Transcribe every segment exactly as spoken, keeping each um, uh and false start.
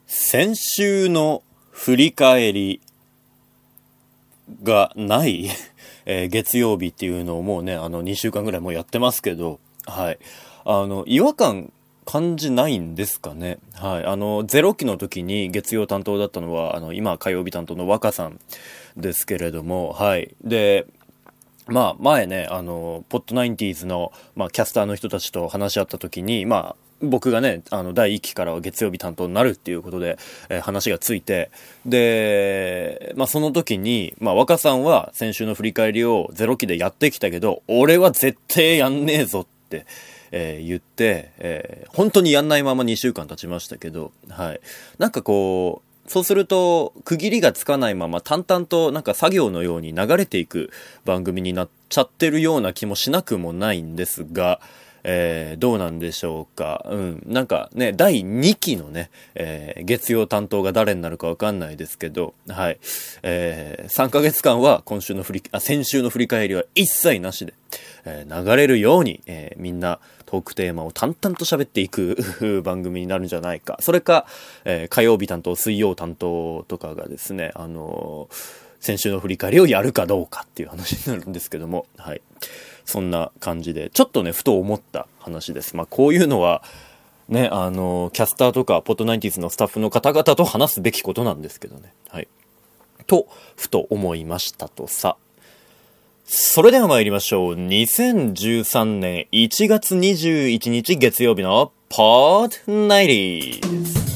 先週の振り返りがない、えー、月曜日っていうのをもうね、あのにしゅうかんぐらいもうやってますけど、はい。あの、違和感感じないんですかね。はい。あの、ゼロ期の時に月曜担当だったのは、あの、今火曜日担当の若さんですけれども、はい。で、まあ、前ね、あの、ポッドナインティーズの、まあ、キャスターの人たちと話し合った時に、まあ、僕がね、あの、だいいっきからは月曜日担当になるっていうことで、えー、話がついて、で、まあ、その時に、まあ、若さんは先週の振り返りをゼロ期でやってきたけど、俺は絶対やんねえぞって、えー、言って、えー、本当にやんないままにしゅうかん経ちましたけど、はい。なんかこう、そうすると区切りがつかないまま淡々となんか作業のように流れていく番組になっちゃってるような気もしなくもないんですが、えー、どうなんでしょうか。うん。なんかね、だいにきのね、えー、月曜担当が誰になるかわかんないですけど、はい。えー、さんかげつかんは今週の振り、あ、先週の振り返りは一切なしで、えー、流れるように、えー、みんなトークテーマを淡々と喋っていく番組になるんじゃないか。それか、えー、火曜日担当、水曜担当とかがですね、あのー、先週の振り返りをやるかどうかっていう話になるんですけども、はい。そんな感じで、ちょっとね、ふと思った話です。まあ、こういうのは、ね、あの、キャスターとか、ポッドナインティーズのスタッフの方々と話すべきことなんですけどね。はい。と、ふと思いましたとさ。それでは参りましょう。にせんじゅうさんねんいちがつにじゅういちにち月曜日のポッドナインティーズ。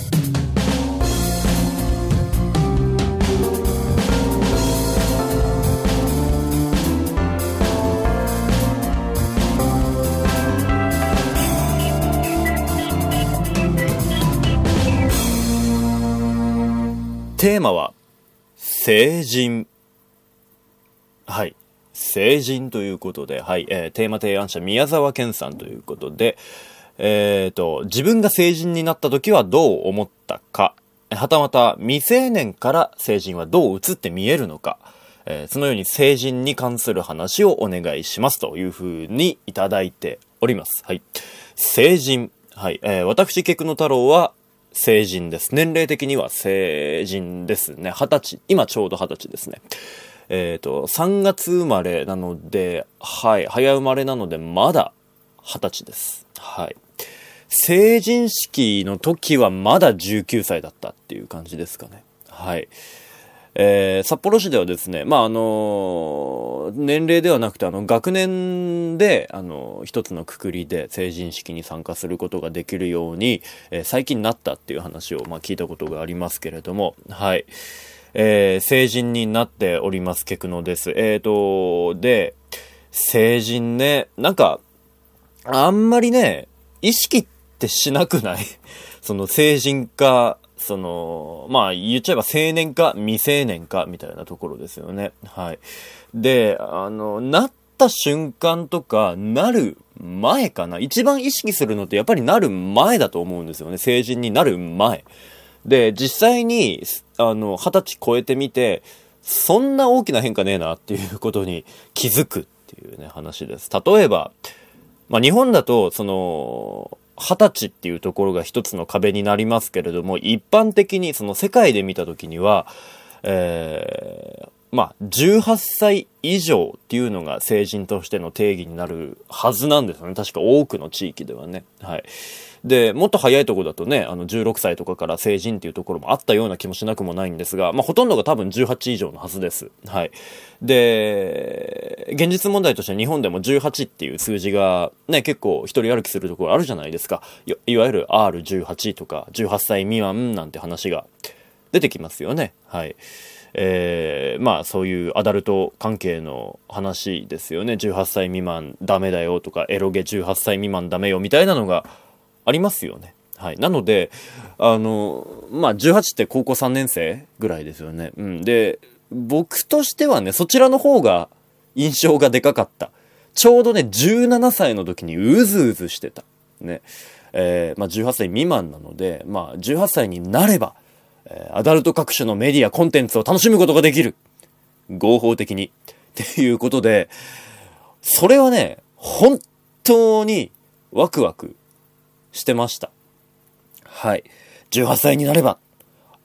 テーマは、成人。はい。成人ということで、はい。えー、テーマ提案者、宮沢健さんということで、えっと、自分が成人になった時はどう思ったか、はたまた未成年から成人はどう映って見えるのか、えー、そのように成人に関する話をお願いしますというふうにいただいております。はい。成人。はい。えー、私、ケクノ太郎は、成人です。年齢的には成人ですね。二十歳。今ちょうど二十歳ですね。えっと、さんがつ生まれなので、はい。早生まれなので、まだ二十歳です。はい。成人式の時はまだじゅうきゅうさいだったっていう感じですかね。はい。えー、札幌市ではですね、まあ、あのー、年齢ではなくて、あの、学年で、あのー、一つの括りで成人式に参加することができるように、えー、最近なったっていう話を、まあ、聞いたことがありますけれども、はい。えー、成人になっております、ケクノです。えーと、で、成人ね、なんか、あんまりね、意識ってしなくないその、成人か、その、まあ言っちゃえば青年か未成年かみたいなところですよね。はい。で、あの、なった瞬間とか、なる前かな。一番意識するのってやっぱりなる前だと思うんですよね。成人になる前。で、実際に、あの、二十歳超えてみて、そんな大きな変化ねえなっていうことに気づくっていうね、話です。例えば、まあ日本だと、その、二十歳っていうところが一つの壁になりますけれども、一般的にその世界で見たときには、えー、まあ、じゅうはっさい以上っていうのが成人としての定義になるはずなんですよね。確か多くの地域ではね。はい。で、もっと早いところだとね、あのじゅうろくさいとかから成人っていうところもあったような気もしなくもないんですが、まあほとんどが多分じゅうはち以上のはずです。はい。で、現実問題として日本でもじゅうはちっていう数字がね、結構一人歩きするところあるじゃないですか。い, いわゆる アールじゅうはち とかじゅうはっさい未満なんて話が出てきますよね。はい。えー、まあそういうアダルト関係の話ですよね。じゅうはっさい未満ダメだよとか、エロゲじゅうはっさい未満ダメよみたいなのがありますよね。はい。なので、あの、まあ、じゅうはちって高校さんねん生ぐらいですよね。うん。で、僕としてはね、そちらの方が印象がでかかった。ちょうどね、じゅうななさいの時にうずうずしてた。ね。えー、まあ、じゅうはっさい未満なので、まあ、じゅうはっさいになれば、えー、アダルト各種のメディア、コンテンツを楽しむことができる。合法的に。っていうことで、それはね、本当にワクワクしてました。はい。じゅうはっさいになれば、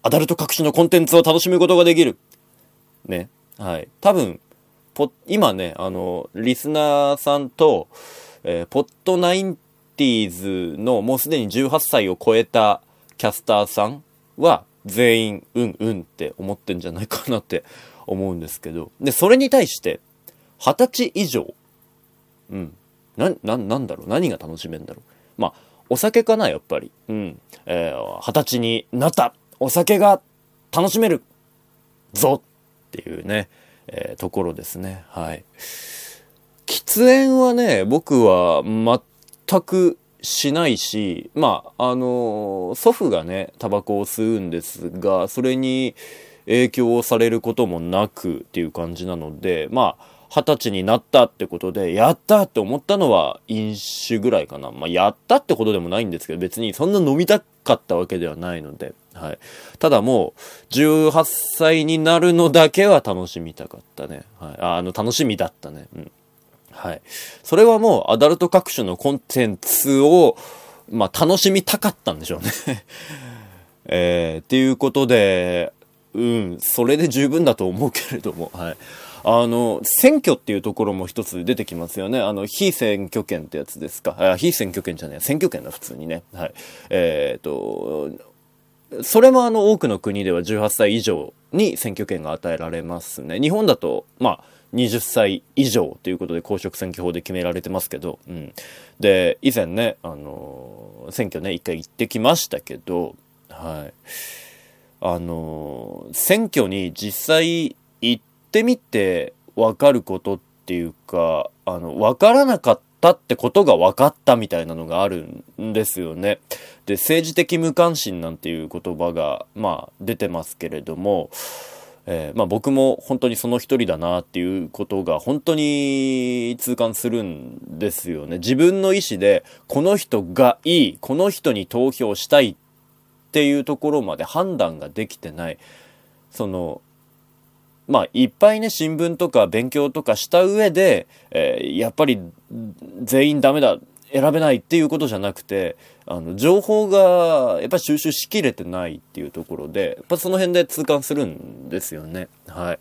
アダルト各種のコンテンツを楽しむことができる。ね。はい。多分、ポ今ね、あの、リスナーさんと、えー、ポッドナインティーズのもうすでにじゅうはっさいを超えたキャスターさんは、全員、うんうんって思ってんじゃないかなって思うんですけど。で、それに対して、はたち以上、うん。な、な、なんだろう何が楽しめんだろうまあ、お酒かなやっぱり。うん。えー、はたちになったお酒が楽しめるぞっていうね、えー、ところですね。はい。喫煙はね、僕は全くしないし、まあ、あのー、祖父がね、タバコを吸うんですが、それに影響されることもなくっていう感じなので、まあ、二十歳になったってことで、やったって思ったのは飲酒ぐらいかな。まあ、やったってことでもないんですけど、別にそんな飲みたかったわけではないので、はい。ただもう、じゅうはっさいになるのだけは楽しみたかったね。はい。あ、あの、楽しみだったね。うん。はい。それはもう、アダルト各種のコンテンツを、まあ、楽しみたかったんでしょうね。えー、っていうことで、うん、それで十分だと思うけれども、はい。あの、選挙っていうところも一つ出てきますよね。あの、非選挙権ってやつですか。あ、非選挙権じゃねえ。選挙権だ、普通にね。はい。えー、っと、それもあの、多くの国ではじゅうはっさい以上に選挙権が与えられますね。日本だと、まあ、はたち以上ということで公職選挙法で決められてますけど、うん。で、以前ね、あの、選挙ね、一回行ってきましたけど、はい。あの、選挙に実際行ってみて分かることっていうか、あの、分からなかったってことが分かったみたいなのがあるんですよね。で、政治的無関心なんていう言葉が、まあ、出てますけれども、えー、まあ僕も本当にその一人だなっていうことが本当に痛感するんですよね。自分の意思でこの人がいい、この人に投票したいっていうところまで判断ができてない。その、まあいっぱいね新聞とか勉強とかした上で、えー、やっぱり全員ダメだ、選べないっていうことじゃなくて、あの、情報が、やっぱり収集しきれてないっていうところで、やっぱその辺で痛感するんですよね。はい。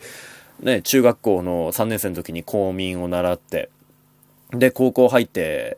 ね、中学校のさんねん生の時に公民を習って、で、高校入って、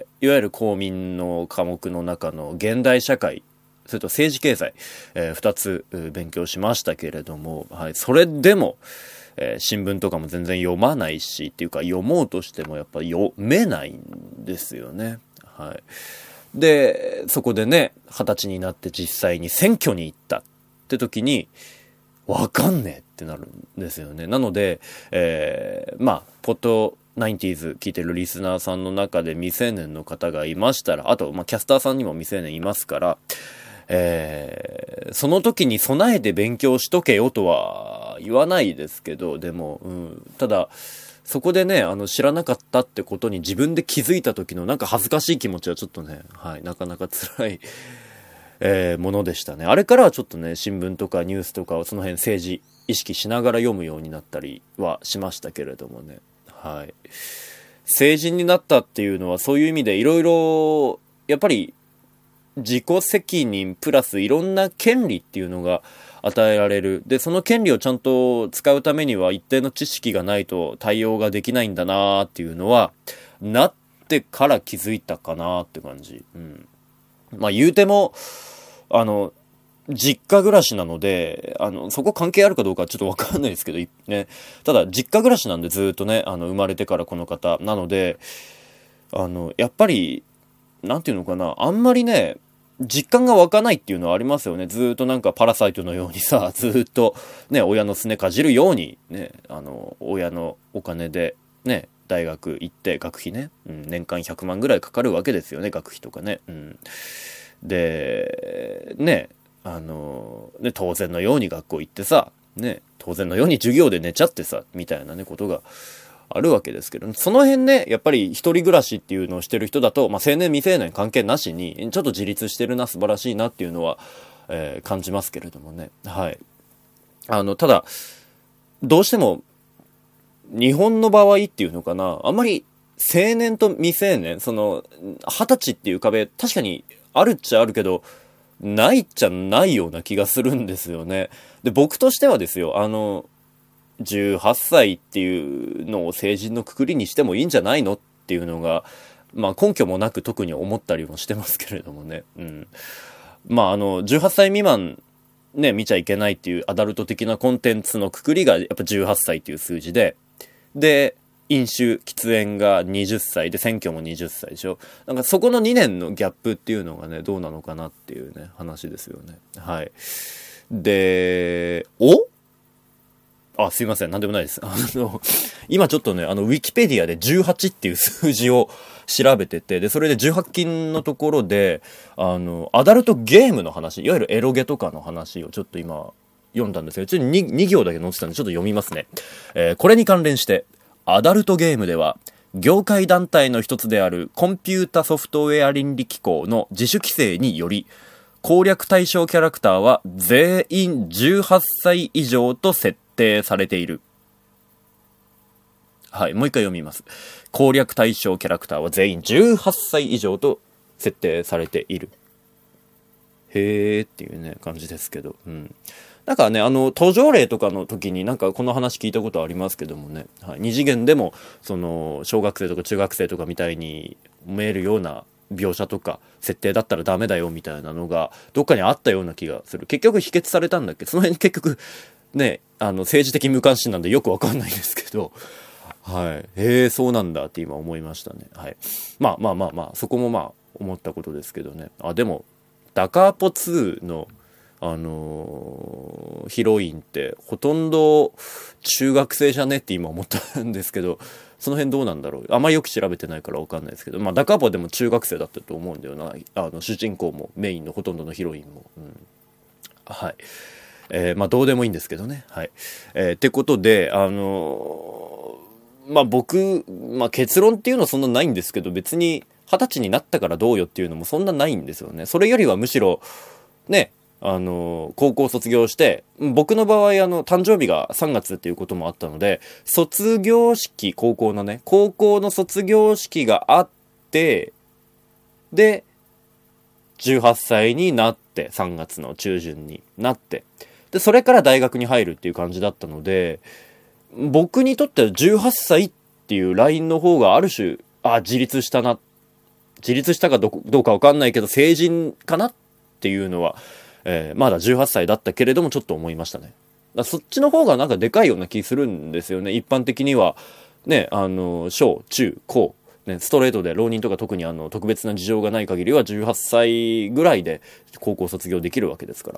いわゆる公民の科目の中の現代社会、それと政治経済、えー、二つ勉強しましたけれども、はい。それでも、えー、新聞とかも全然読まないし、っていうか読もうとしてもやっぱ読めないんですよね。はい。で、そこでね、二十歳になって実際に選挙に行ったって時に、わかんねえってなるんですよね。なので、えー、まあ、ポッドナインティーズ聞いてるリスナーさんの中で未成年の方がいましたら、あと、まあ、キャスターさんにも未成年いますから、えー、その時に備えて勉強しとけよとは言わないですけど、でも、うん、ただ、そこでね、あの、知らなかったってことに自分で気づいた時のなんか恥ずかしい気持ちはちょっとね、はい、なかなか辛い、えー、ものでしたね。あれからはちょっとね、新聞とかニュースとかをその辺政治意識しながら読むようになったりはしましたけれどもね。はい。成人になったっていうのはそういう意味でいろいろ、やっぱり自己責任プラスいろんな権利っていうのが与えられる。で、その権利をちゃんと使うためには一定の知識がないと対応ができないんだなーっていうのは、なってから気づいたかなーって感じ。うん。まあ言うても、あの、実家暮らしなので、あの、そこ関係あるかどうかはちょっとわかんないですけど、ね。ただ、実家暮らしなんでずっとね、あの、生まれてからこの方。なので、あの、やっぱり、なんていうのかな、あんまりね、実感が湧かないっていうのはありますよね。ずーっとなんかパラサイトのようにさ、ずーっとね、親のすねかじるように、ね、あの、親のお金で、ね、大学行って学費ね、うん、年間ひゃくまんぐらいかかるわけですよね、学費とかね。うん、で、ね、あの、ね、当然のように学校行ってさ、ね、当然のように授業で寝ちゃってさ、みたいなね、ことが、あるわけですけど、その辺ね、やっぱり一人暮らしっていうのをしてる人だと、まあ、青年未成年関係なしに、ちょっと自立してるな、素晴らしいなっていうのは、えー、感じますけれどもね。はい。あの、ただ、どうしても、日本の場合っていうのかな、あんまり青年と未成年、その、二十歳っていう壁、確かにあるっちゃあるけど、 ないっちゃないような気がするんですよね。で、僕としてはですよ、あの、じゅうはっさいっていうのを成人のくくりにしてもいいんじゃないのっていうのが、まあ根拠もなく特に思ったりもしてますけれどもね。うん。まああの、じゅうはっさい未満ね、見ちゃいけないっていうアダルト的なコンテンツのくくりがやっぱじゅうはっさいっていう数字で、で、飲酒、喫煙がはたちで、選挙もはたちでしょ。なんかそこのにねんのギャップっていうのがね、どうなのかなっていうね、話ですよね。はい。で、おあ、すいません。なんでもないです。あの、今ちょっとね、あの、ウィキペディアでじゅうはちっていう数字を調べてて、で、それでじゅうはち禁のところで、あの、アダルトゲームの話、いわゆるエロゲとかの話をちょっと今、読んだんですけど、ちょっと 2, に行だけ載ってたんで、ちょっと読みますね。えー、これに関連して、アダルトゲームでは、業界団体の一つであるコンピュータソフトウェア倫理機構の自主規制により、攻略対象キャラクターは全員じゅうはっさい以上と設定されている。はい、もう一回読みます。攻略対象キャラクターは全員じゅうはっさい以上と設定されている。へーっていうね、感じですけど。うん。なんかね、あの、途上例とかの時になんかこの話聞いたことありますけどもね。はい。二次元でも、その、小学生とか中学生とかみたいに見えるような描写とか設定だったらダメだよみたいなのがどっかにあったような気がする。結局否決されたんだっけ？その辺結局ね、あの、政治的無関心なんでよくわかんないですけど、はい。へえ、そうなんだって今思いましたね。はい。まあまあまあまあ、そこもまあ思ったことですけどね。あ、でも、ダカーポツーのあのー、ヒロインってほとんど中学生じゃねって今思ったんですけど、その辺どうなんだろう。あんまりよく調べてないから分かんないですけど、まあダカーポでも中学生だったと思うんだよな。あの主人公もメインのほとんどのヒロインも、うん、はい、えー、まあどうでもいいんですけどね。はい、えー、ってことであのー、まあ僕、まあ結論っていうのはそんなないんですけど、別に二十歳になったからどうよっていうのもそんなないんですよね。それよりはむしろね、あの高校卒業して、僕の場合あの誕生日がさんがつっていうこともあったので、卒業式、高校のね高校の卒業式があって、でじゅうはっさいになって、さんがつの中旬になって、でそれから大学に入るっていう感じだったので、僕にとってはじゅうはっさいっていうラインの方がある種、あ、自立したな、自立したかどうかわかんないけど成人かなっていうのは、えー、まだじゅうはっさいだったけれどもちょっと思いましたね。だそっちの方がなんかでかいような気するんですよね。一般的にはね、あの小中高、ね、ストレートで浪人とか特にあの特別な事情がない限りはじゅうはっさいぐらいで高校卒業できるわけですから、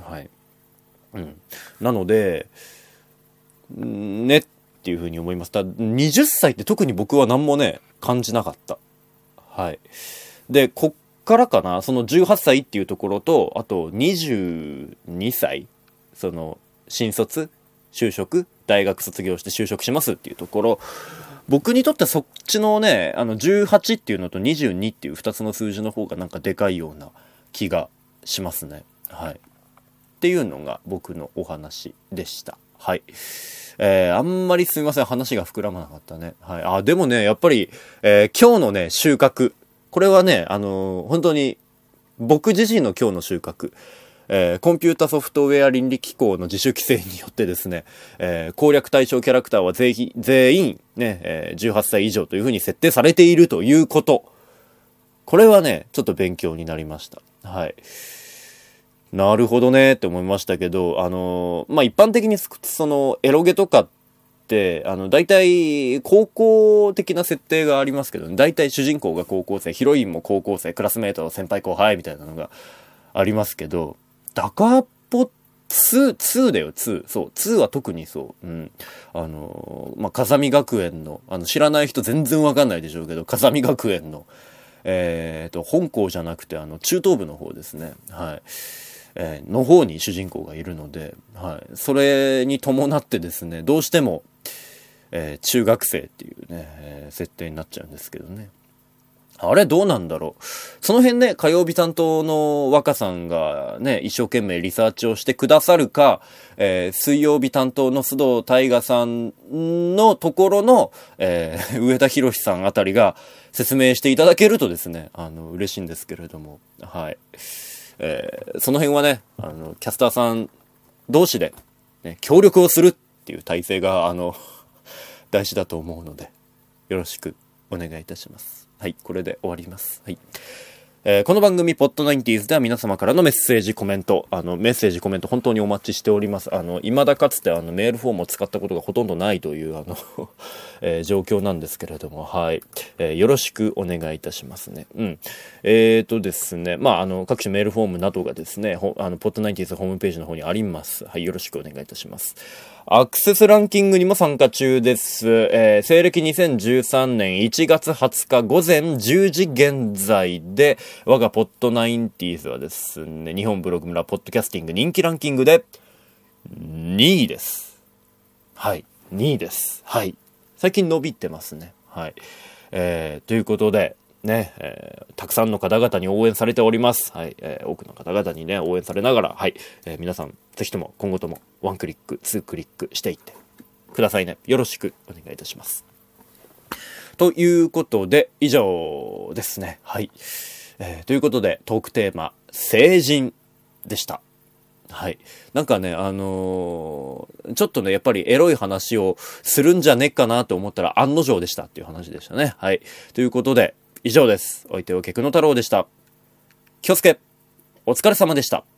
はい、うん、なのでねっていうふうに思います。ただはたちって特に僕は何もね感じなかった。はい。でこからかな、そのじゅうはっさいっていうところと、あとにじゅうにさい、その新卒、就職、大学卒業して就職しますっていうところ、僕にとってはそっちのね、あのじゅうはちっていうのとにじゅうにっていうふたつの数字の方がなんかでかいような気がしますね。はい。っていうのが僕のお話でした。はい。えー、あんまりすみません、話が膨らまなかったね。はい。あ、でもね、やっぱり、えー、今日のね、収穫、これはね、あのー、本当に僕自身の今日の収穫、えー、コンピュータソフトウェア倫理機構の自主規制によってですね、えー、攻略対象キャラクターは全員、全員ね、えー、じゅうはっさい以上というふうに設定されているということ。これはね、ちょっと勉強になりました。はい。なるほどねって思いましたけど、あのー、まあ、一般的にそのエロゲとかって、あの、大体、高校的な設定がありますけどね。大体主人公が高校生、ヒロインも高校生、クラスメート、先輩後輩みたいなのがありますけど、ダカポツー、ツーだよ、ツー。そう、ツーは特にそう。うん。あの、まあ、風見学園の、あの、知らない人全然わかんないでしょうけど、風見学園の、えっと、本校じゃなくて、あの、中等部の方ですね。はい。えー、の方に主人公がいるので、はい。それに伴ってですね、どうしても、えー、中学生っていうね、えー、設定になっちゃうんですけどね。あれどうなんだろう。その辺ね、火曜日担当の若さんがね、一生懸命リサーチをしてくださるか、えー、水曜日担当の須藤大河さんのところの、えー、上田博さんあたりが説明していただけるとですね、あの、嬉しいんですけれども、はい。 えー、その辺はね、あの、キャスターさん同士で、ね、協力をするっていう体制が、あの、大事だと思うので、よろしくお願いいたします。はい、これで終わります。はい。えー、この番組ポッドナインティーズでは皆様からのメッセージコメントあのメッセージコメント本当にお待ちしております。あの未だかつてあのメールフォームを使ったことがほとんどないというあの、えー、状況なんですけれども、はい、えー、よろしくお願いいたしますね。うんえーとですねまああの各種メールフォームなどがですねあのポッドナインティーズホームページの方にあります。はい、よろしくお願いいたします。アクセスランキングにも参加中です。えー、西暦にせんじゅうさんねんいちがつはつか午前じゅうじ現在で、我がポッドナインティーズはですね、日本ブログ村ポッドキャスティング人気ランキングでにいです。はい、にいです。はい。最近伸びてますね。はい。えー、ということで、ね、えー、たくさんの方々に応援されております。はい、えー、多くの方々にね、応援されながら、はい、えー、皆さん、ぜひとも今後ともワンクリック、ツークリックしていってくださいね。よろしくお願いいたします。ということで、以上ですね。はい。えー、ということで、トークテーマ、成人でした。はい。なんかね、あのー、ちょっとね、やっぱりエロい話をするんじゃねえかなと思ったら案の定でしたっていう話でしたね。はい。ということで、以上です。お相手はケクノ太郎でした。気をつけ、お疲れ様でした。